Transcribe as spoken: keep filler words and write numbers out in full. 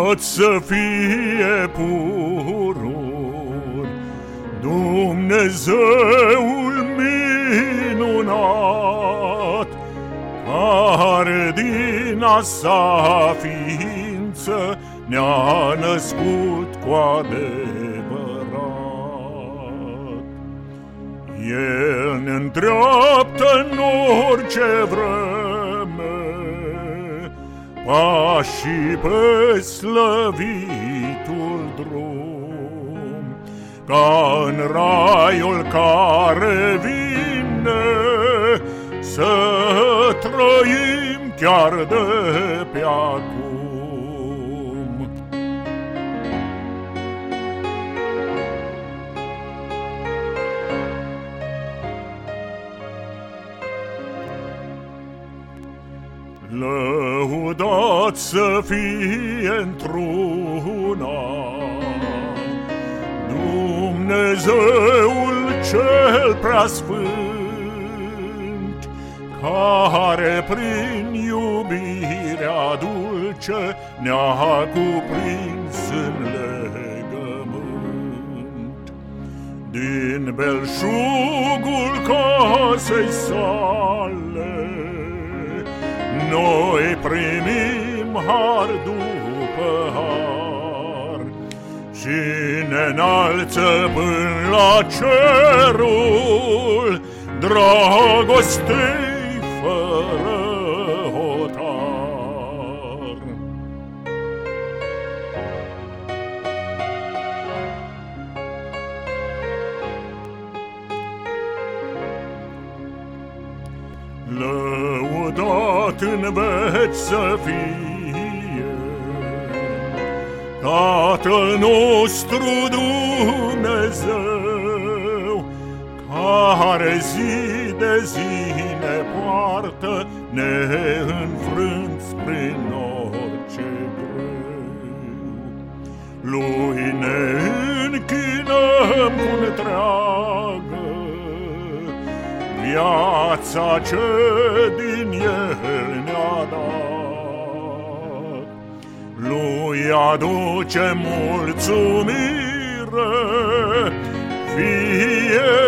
tot să fie pururi, Dumnezeul minunat, care din a sa ființă ne-a născut cu adevărat. El ne îndreaptă în orice vreme pașii pe slăvitul drum, ca în raiul care vine să trăim chiar de pe acum. Lăudat să fie într-una Dumnezeul cel preasfânt, care prin iubirea dulce ne-a cuprins în legământ. Din belșugul casei sale noi primim har după har și ne înalță până la cerul dragostei fără hotar. Lăudat în veci să fie Tatăl nostru Dumnezeu, care zi de zi ne poartă neînfrânți prin orice greu. Lui ne închinăm cu întreagă viața ce din El ne-a dat. Lui aduce mulțumire, fie